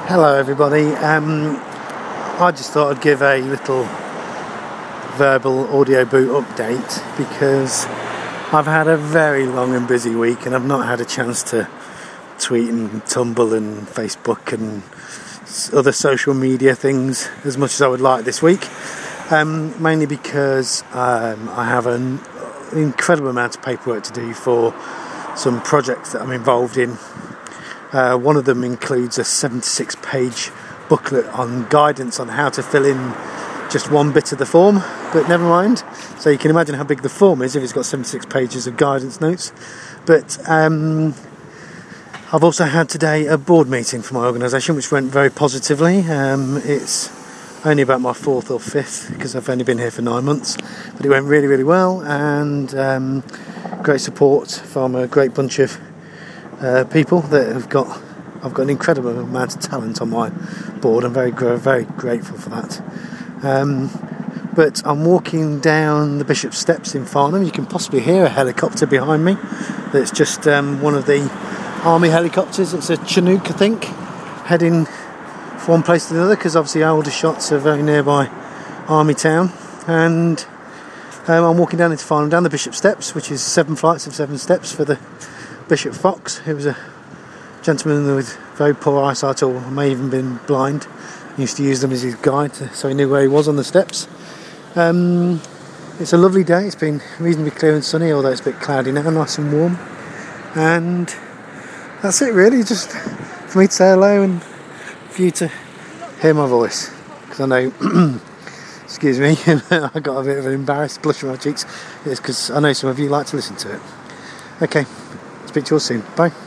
Hello everybody, I just thought I'd give a little verbal audio boot update because I've had a very long and busy week and I've not had a chance to tweet and tumble and Facebook and other social media things as much as I would like this week, mainly because I have an incredible amount of paperwork to do for some projects that I'm involved in. One of them includes a 76-page booklet on guidance on how to fill in just one bit of the form, but never mind. So you can imagine how big the form is if it's got 76 pages of guidance notes. But I've also had today a board meeting for my organisation, which went very positively. It's only about my fourth or fifth because I've only been here for 9 months, but it went really, really well, and great support from a great bunch of people that I've got an incredible amount of talent on my board. I'm very grateful for that. But I'm walking down the Bishop's Steps in Farnham. You can possibly hear a helicopter behind me. It's just one of the army helicopters. It's a Chinook, I think, heading from one place to the other, because obviously Aldershot are very nearby army town. And I'm walking down into Farnham, down the Bishop's Steps, which is 7 flights of 7 steps for the Bishop Fox, who was a gentleman with very poor eyesight, or may even been blind. He used to use them as his guide, so he knew where he was on the steps. It's a lovely day. It's been reasonably clear and sunny, although it's a bit cloudy now, nice and warm. And that's it really, just for me to say hello and for you to hear my voice, because I know excuse me, I got a bit of an embarrassed blush on my cheeks. It's because I know some of you like to listen to it. Okay, speak to you all soon. Bye.